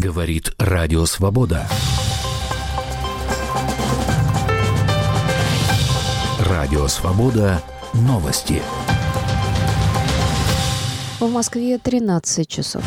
Говорит Радио Свобода. Радио Свобода. Новости. В Москве 13 часов.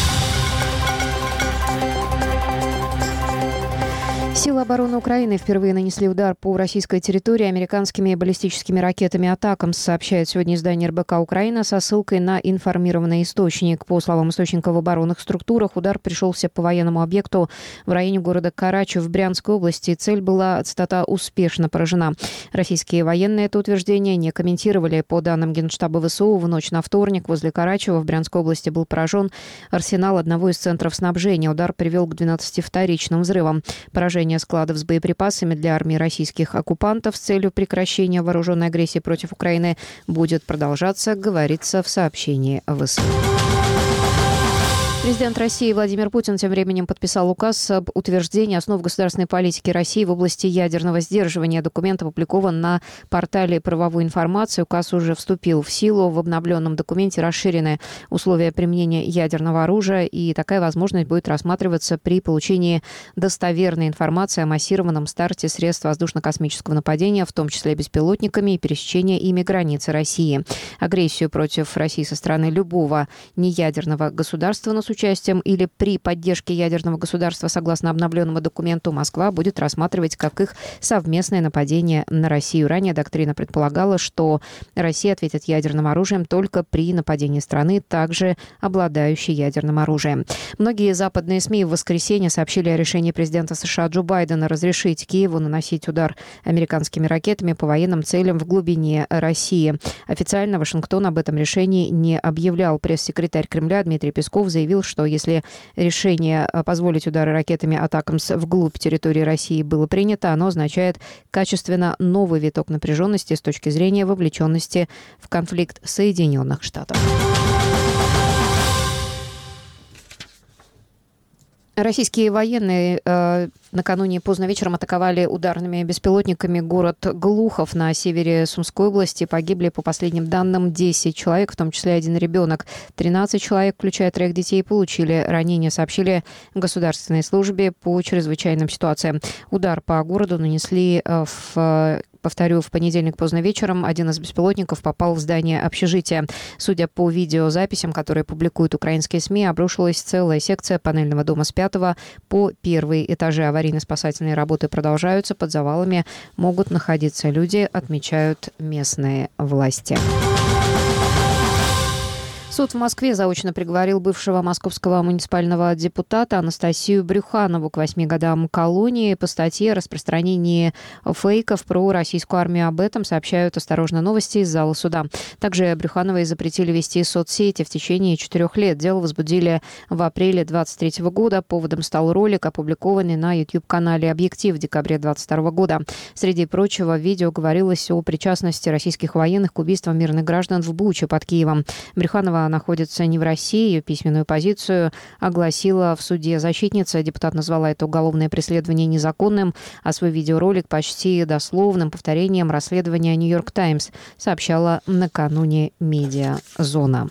Силы обороны Украины впервые нанесли удар по российской территории американскими баллистическими ракетами «Атакамс», сообщает сегодня издание РБК Украина со ссылкой на информированный источник. По словам источника в оборонных структурах, удар пришелся по военному объекту в районе города Карачи в Брянской области. Цель была, цитата, «успешно поражена». Российские военные это утверждение не комментировали. По данным Генштаба ВСУ, в ночь на вторник возле Карачева в Брянской области был поражен арсенал одного из центров снабжения. Удар привел к 12 вторичным взрывам. Поражение складов с боеприпасами для армии российских оккупантов с целью прекращения вооруженной агрессии против Украины будет продолжаться, говорится в сообщении ВСУ. Президент России Владимир Путин тем временем подписал указ об утверждении основ государственной политики России в области ядерного сдерживания. Документ опубликован на портале правовой информации. Указ уже вступил в силу. В обновленном документе расширены условия применения ядерного оружия, и такая возможность будет рассматриваться при получении достоверной информации о массированном старте средств воздушно-космического нападения, в том числе беспилотниками, и пересечения ими границы России. Агрессию против России со стороны любого неядерного государства, но с участием или при поддержке ядерного государства, согласно обновленному документу, Москва будет рассматривать как их совместное нападение на Россию. Ранее доктрина предполагала, что Россия ответит ядерным оружием только при нападении страны, также обладающей ядерным оружием. Многие западные СМИ в воскресенье сообщили о решении президента США Джо Байдена разрешить Киеву наносить удар американскими ракетами по военным целям в глубине России. Официально Вашингтон об этом решении не объявлял. Пресс-секретарь Кремля Дмитрий Песков заявил, что если решение позволить удары ракетами «Атакамс» вглубь территории России было принято, оно означает качественно новый виток напряженности с точки зрения вовлеченности в конфликт Соединенных Штатов. Российские военные накануне поздно вечером атаковали ударными беспилотниками город Глухов на севере Сумской области. Погибли, по последним данным, 10 человек, в том числе один ребенок. 13 человек, включая 3 детей, получили ранения, сообщили в государственной службе по чрезвычайным ситуациям. Удар по городу нанесли в понедельник поздно вечером. Один из беспилотников попал в здание общежития. Судя по видеозаписям, которые публикуют украинские СМИ, обрушилась целая секция панельного дома с 5 по 1 этажи. Аварийно-спасательные работы продолжаются. Под завалами могут находиться люди, отмечают местные власти. Суд в Москве заочно приговорил бывшего московского муниципального депутата Анастасию Брюханову к 8 годам колонии по статье о распространении фейков про российскую армию. Об этом сообщают «Осторожно, новости» из зала суда. Также Брюхановой запретили вести соцсети в течение 4 лет. Дело возбудили в апреле 2023 года. Поводом стал ролик, опубликованный на YouTube-канале «Объектив» в декабре 2022 года. Среди прочего, в видео говорилось о причастности российских военных к убийствам мирных граждан в Буче под Киевом. Брюханова находится не в России. Ее письменную позицию огласила в суде защитница. Депутат назвала это уголовное преследование незаконным, а свой видеоролик почти дословным повторением расследования «Нью-Йорк Таймс», сообщала накануне «Медиазона».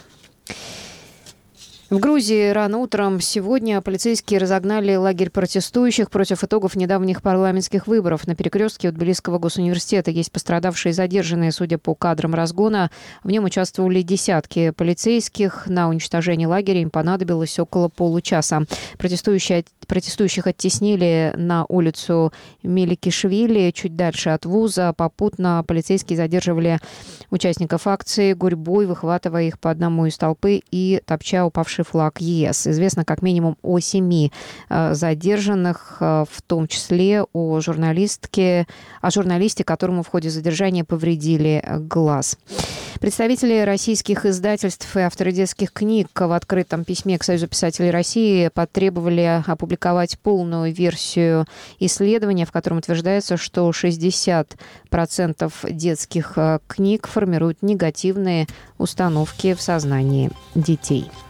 В Грузии рано утром сегодня полицейские разогнали лагерь протестующих против итогов недавних парламентских выборов. На перекрестке у Тбилисского госуниверситета есть пострадавшие и задержанные, судя по кадрам разгона. В нем участвовали десятки полицейских. На уничтожение лагеря им понадобилось около получаса. Протестующих оттеснили на улицу Меликишвили, чуть дальше от вуза. Попутно полицейские задерживали участников акции гурьбой, выхватывая их по одному из толпы и топча упавший флаг ЕС. Известно как минимум о 7 задержанных, в том числе о журналисте, которому в ходе задержания повредили глаз. Представители российских издательств и авторы детских книг в открытом письме к Союзу писателей России потребовали опубликовать полную версию исследования, в котором утверждается, что 60% детских книг формируют негативные установки в сознании детей.